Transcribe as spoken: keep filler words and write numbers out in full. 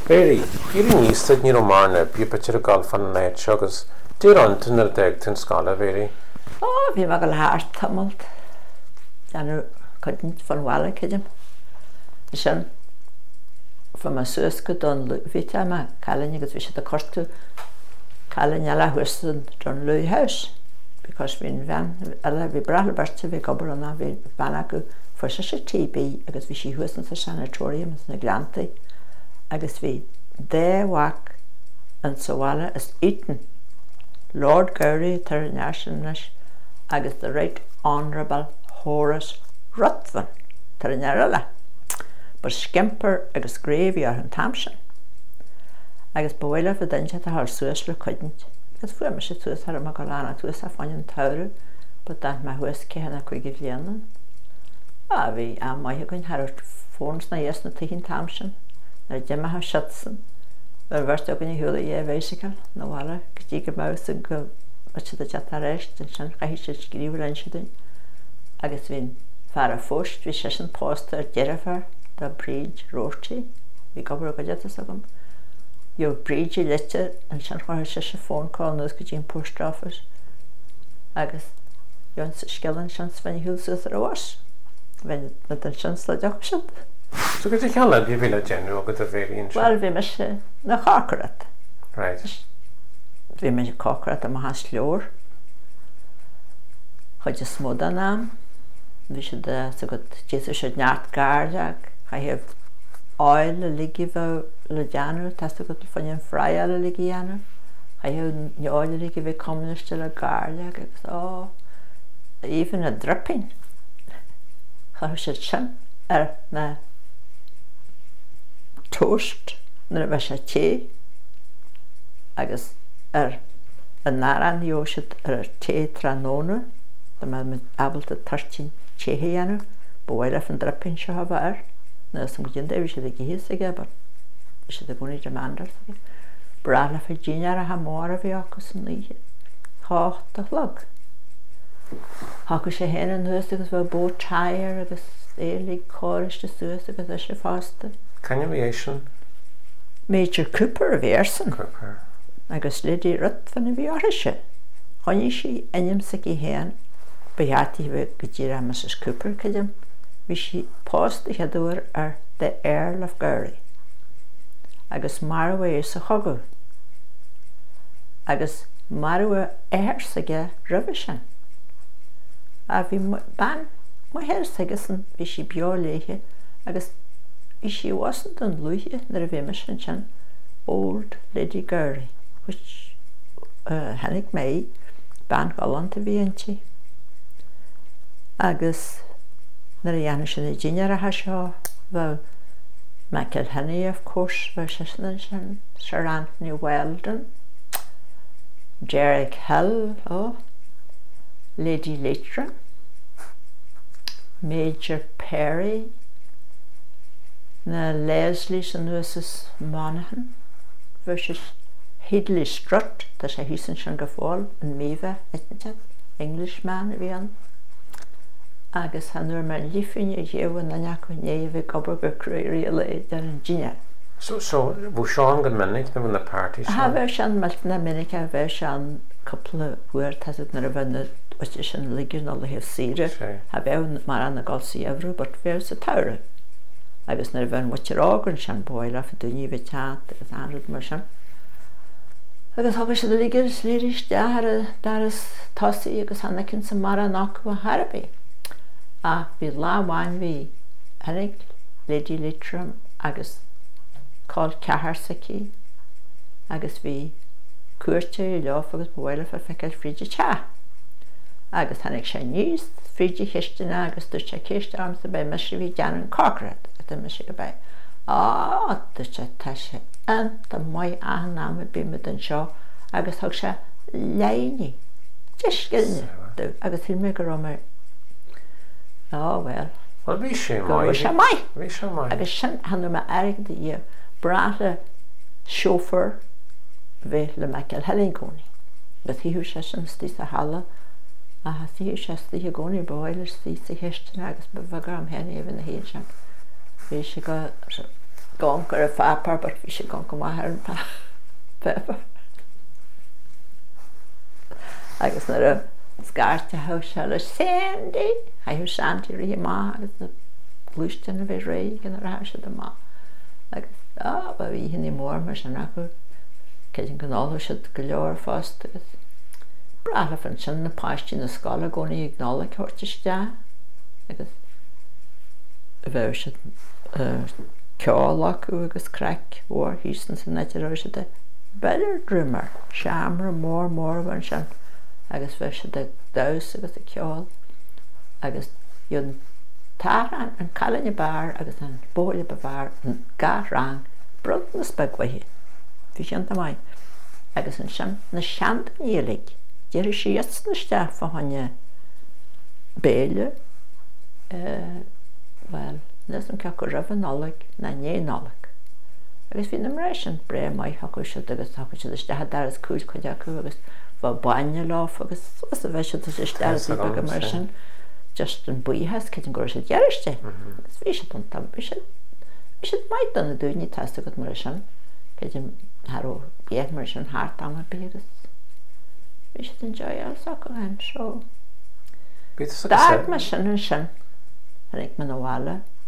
Mary, Giri níostad ní Romarna bí betir a gáil fan na éit agus dúr an tunar deag tún scala, Mary? Ó, bhí me go láart tamalt. Deanú chuidint fan bhla céidim. Sin fan ma suas go don bhíte me cailein agus bhí sé a cortú cailein eile huastan don Louis House. Because bhín bhean eile bhí bratha barte bhí gobar anna bhí bhean acu fuair sé T B agus bhí sí huastan sa sanatorium na Grantaí. Agus bhí déhhac an sahála is Eton, Lord Gowrie tar nationalis agus the Right Honourable Horace Ruthven tar nairala, bar skimper agus graveyard an Tamsin. Agus bhfuile fa dainte a thar suas le chuidint, agus fuair me sé tuas ar a go lána tuas a fáin an tauru, ba dan me huas céhanna chuige bhlianan. A bhí a maithe goin thar fórns na yes na tuigin Tamsin, na Gemma Shetson, ar bhirt agin i húla é bhéisicail na bhla go dtí go más a go si a chat a réist an sin chaithí sé scríomh an siúdain. Agus bhín fear a fóst, bhí sé sin post ar dearafar da Bridge Roarty, bhí gobar go detas agam. Jo Bridge i lite an sin chuir sé sé phone call nus go dtíon post office. Agus Jon skillan sin svenni húlsús ar a was. Bhain na den sin sleideach sin. So go dtí cheanna bí bhíle genú agad a bhéiríonn sin? Well, bhí me sé na chácarat. Right. Bhí me sé chácarat am has leor. Chuid is smód an am. Bhí sé de sa go dtíú sé neart gáirdeach. Cha heh áil le ligi bheith le deanú, tasta go fannin freiá le ligi anú. Cha heh neáil le ligi bheith communiste le gáirdeach agus ó, even a dripping. Cha sé sin ar na toast na bheith sé té agus ar an náran jóisiid ar té tróna da me me abalta tartín téthe anú bhfuil fan dripping se hafa ar na sam go dionda bhí sé a gihís aige bar bhí sé a gúnaí de mandar brala fa díine a ha mór a bhí agus an líhe hácht a chlog Hacu sé héna nuas agus bhfuil bó tair agus élig choiriste suas agus é sé fásta. Can you be sin? Major Cooper a bhéarsan. Cooper. Agus Lady Ruthven a bhéarise. Choní sí enim sa í héan beheartí bheith go dtíra Missus Cooper caidim. Bhí sí post i cheadúir ar the Earl of Gowrie. Agus marhfuir sa chogu. Agus marhfuir éir sa ge rubbisin. A bhí ban mu héir sa gasan bhí sí beoléithe agus bhí sí wasn't an luithe nar a bhí me sin sin Old Lady Gowrie, which uh, hennig mé ban galant a bhíonti. Agus nar a dhéanana sin a díine a ha seo bheith Michael Henny, of course, bheith sé sin sin Sir Anthony Weldon, Jerry Hill, oh, Lady Leitrim, Major Perry, na Leslie san nuas Monaghan versus Headley Strutt, tá sé hísan sin go fáil an mébheith etnite, Englishman a bhí an. Agus hanúir mar lífin a dhéhan na neacu néh gobar go cruirí le ar an díine. So, so, bhú seán gan minic na bhna na party seán? Ha bheith sean mailt na minic a bheith sean coupla bhuair tasid na a bhna oiste sin ligiún a le heh síre. Ha bheith mar an na gáilsaí evrú, but bheith sa taire. Agus nar bheith muitir ágann sin bóile fa dúní bheith teat agus anrad mar sin. Agus hafa sé ligiúr slíris dar is tosaí agus hanacinn sa mar an acu a Harbí. A bhí láháin bhí Hennig, Lady Leitrim agus cáil cethar sa cí agus bhí cuairte i leof agus bhile fa feiceil fríide te. Agus hannig sé níos fríide chiistena agus dúir sé céiste armsa be me sé bhí deanan cácrad a me sé go be. Á dúir sé tá sé an tá mai ahanam a bí me den seo agus thug sé léine deiscilne dú agus hí mé go romar. Á well. Well, bhí sé Go mai. sé mai. Bhí sé mai. Agus sin hanú me airg de dhéh brata chauffeur bheith le Michael Hellingoni. Agus híú sé sin tí sa hala a híú sé tí a gcónaí báilir tí sa heistena agus be bhagar am henna éh na héon sin. Bhí sé go gong gur a fápar, but bhí sé gong go maithar an pepper. Agus nar a scarta ho se le Sandy, ha hu Sandy ri má agus na blúiste a bheith ré gan a ra se de má. Agus á ba bhí hinní mór mar sin acu céidir an gnála se go leor fast agus brala fan sin na páistí na scala gcónaí ag gnála ceirteiste agus bheith se ceáil acu agus craic ór hísan san neidir ra se de better drummer seaamra mór mór bhain sin agus bheith se de daus agus a ceáil agus dún táran an cailne bar agus an bóla bhar an gá rang brod na spagwaithe bhí sin amai agus an sin na sean ílig déir sé jas na steaf a hanne béle well nes an ce go rah nálag na né nálag agus bhí na rééis an bre mai hacu se agus hacu se iste dar as cúil chuide acu agus bh baine lá agus a bheith se iste go mar sin just an buíthes cé an gur sé deiriste agus bhí se an tam sé maid an na dúní testa go mar sin cé Haró bíag mar sin háart am a bégus bhí sé an joil sa go hen seo. Dar mar sin an sin ag man bhile